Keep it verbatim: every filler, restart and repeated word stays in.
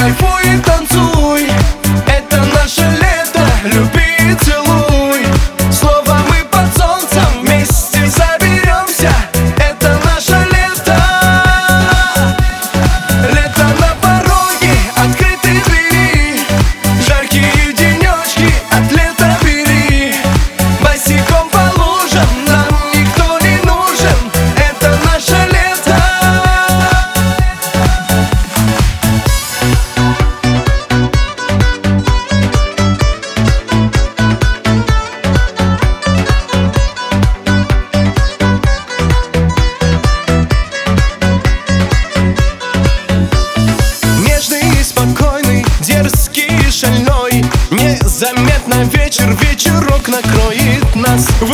кайфуй и танцуй. Это наше лето, люби и целуй. Слово мы под солнцем вместе заберемся. Это наше лето. Лето на пороге, открытые двери. Жаркие денечки от лета бери. Босиком по лужам нам никто не нужен. Это наше лето. Спокойный, дерзкий и шальной. Незаметно вечер, вечерок накроет нас.